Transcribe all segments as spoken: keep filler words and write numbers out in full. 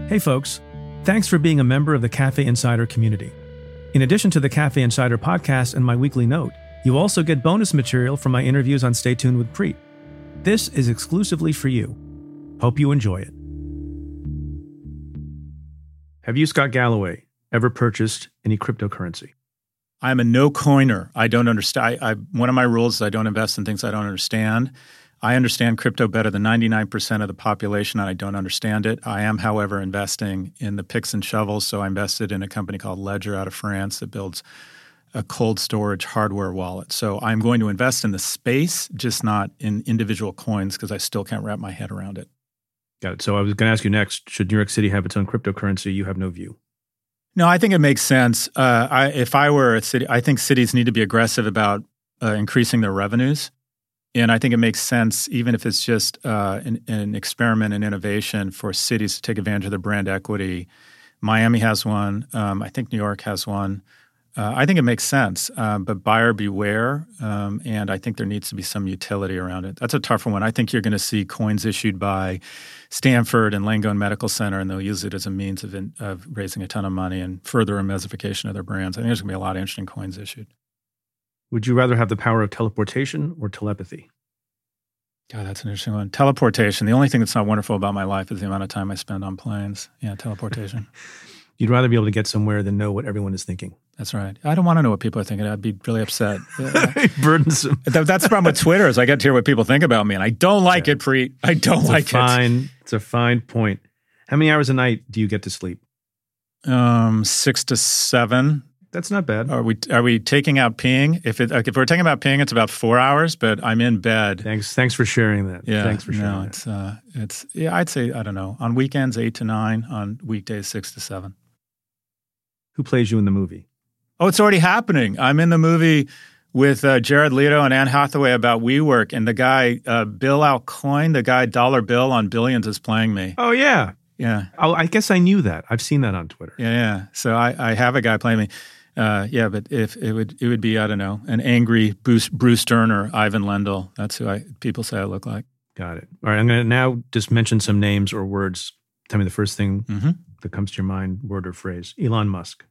Hey folks, thanks for being a member of the Cafe Insider community. In addition to the Cafe Insider podcast and my weekly note, you also get bonus material from my interviews on Stay Tuned with Preet. This is exclusively for you. Hope you enjoy it. Have you, Scott Galloway, ever purchased any cryptocurrency? I'm a no-coiner. I don't understand. I, I, one of my rules is I don't invest in things I don't understand. I understand crypto better than ninety-nine percent of the population, and I don't understand it. I am, however, investing in the picks and shovels. So I invested in a company called Ledger out of France that builds a cold storage hardware wallet. So I'm going to invest in the space, just not in individual coins, because I still can't wrap my head around it. Got it. So I was going to ask you next, should New York City have its own cryptocurrency? You have no view. No, I think it makes sense. Uh, I, if I were a city, I think cities need to be aggressive about uh, increasing their revenues. And I think it makes sense, even if it's just uh, an, an experiment in innovation, for cities to take advantage of their brand equity. Miami has one. Um, I think New York has one. Uh, I think it makes sense, uh, but buyer beware. Um, and I think there needs to be some utility around it. That's a tougher one. I think you're going to see coins issued by Stanford and Langone Medical Center, and they'll use it as a means of, in, of raising a ton of money and further emesification of their brands. I think there's going to be a lot of interesting coins issued. Would you rather have the power of teleportation or telepathy? God, that's an interesting one. Teleportation. The only thing that's not wonderful about my life is the amount of time I spend on planes. Yeah, teleportation. You'd rather be able to get somewhere than know what everyone is thinking. That's right. I don't want to know what people are thinking. I'd be really upset. Burdensome. That, that's the problem with Twitter, is I get to hear what people think about me, and I don't like yeah. it, Preet. I don't it's like a fine, it. It's a fine point. How many hours a night do you get to sleep? Um, six to seven. That's not bad. Are we are we taking out peeing? If it like, if we're taking out peeing, it's about four hours. But I'm in bed. Thanks. Thanks for sharing that. Yeah. Thanks for sharing no, that. it's uh, it's yeah. I'd say I don't know. On weekends, eight to nine. On weekdays, six to seven. Who plays you in the movie? Oh, it's already happening. I'm in the movie with uh, Jared Leto and Anne Hathaway about WeWork, and the guy uh, Bill Alcoin, the guy Dollar Bill on Billions, is playing me. Oh yeah, yeah. Oh, I guess I knew that. I've seen that on Twitter. Yeah, yeah. So I, I have a guy playing me. Uh, yeah, but if it would, it would be I don't know, an angry Bruce Bruce Dern or Ivan Lendl. That's who I people say I look like. Got it. All right, I'm going to now just mention some names or words. Tell me the first thing mm-hmm. that comes to your mind, word or phrase. Elon Musk.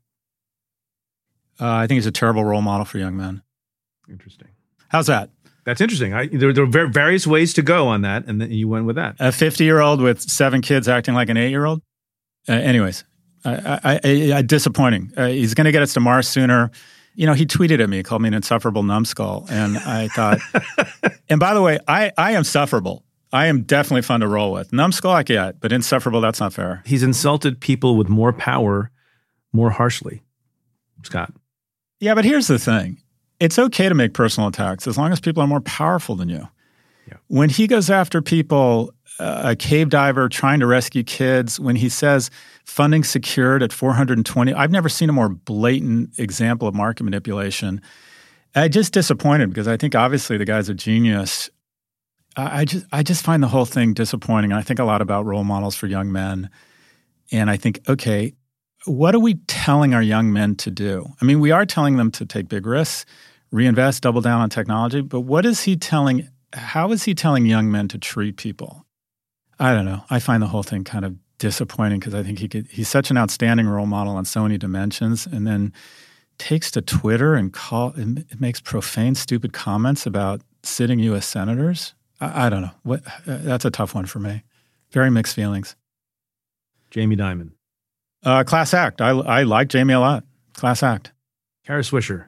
Uh, I think he's a terrible role model for young men. Interesting. How's that? That's interesting. I, there, there are various ways to go on that, and then you went with that. A fifty-year-old with seven kids acting like an eight-year-old? Uh, anyways. I, I, I, I, disappointing. Uh, he's going to get us to Mars sooner. You know, he tweeted at me, called me an insufferable numbskull, and I thought. And by the way, I, I am sufferable. I am definitely fun to roll with. Numbskull, I get, but insufferable, that's not fair. He's insulted people with more power, more harshly. Scott. Yeah, but here's the thing: it's okay to make personal attacks as long as people are more powerful than you. Yeah. When he goes after people. Uh, a cave diver trying to rescue kids, when he says funding secured at four hundred twenty, I've never seen a more blatant example of market manipulation. I just disappointed because I think obviously the guy's a genius. I, I just I just find the whole thing disappointing. And I think a lot about role models for young men. And I think, okay, what are we telling our young men to do? I mean, we are telling them to take big risks, reinvest, double down on technology. But what is he telling, how is he telling young men to treat people? I don't know. I find the whole thing kind of disappointing because I think he could, he's such an outstanding role model on so many dimensions, and then takes to Twitter and call it makes profane, stupid comments about sitting U S senators. I, I don't know. What uh, that's a tough one for me. Very mixed feelings. Jamie Dimon. Uh, class act. I, I like Jamie a lot. Class act. Kara Swisher.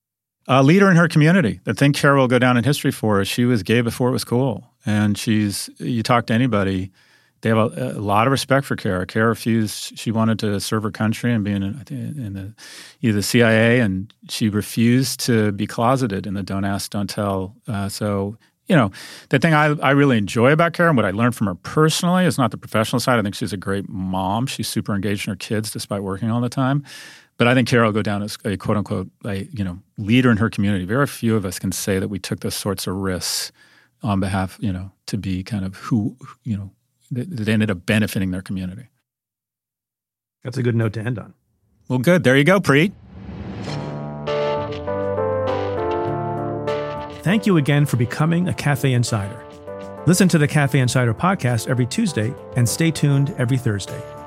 A leader in her community. The thing Kara will go down in history for is she was gay before it was cool. And she's, you talk to anybody, they have a, a lot of respect for Kara. Kara refused, she wanted to serve her country and be in, in the, either the C I A, and she refused to be closeted in the don't ask, don't tell. Uh, so, you know, the thing I, I really enjoy about Kara and what I learned from her personally is not the professional side. I think she's a great mom. She's super engaged in her kids despite working all the time. But I think Kara will go down as a quote unquote, a, you know, leader in her community. Very few of us can say that we took those sorts of risks on behalf, you know, to be kind of who, you know, that, that ended up benefiting their community. That's a good note to end on. Well, good. There you go, Preet. Thank you again for becoming a Cafe Insider. Listen to the Cafe Insider podcast every Tuesday and stay tuned every Thursday.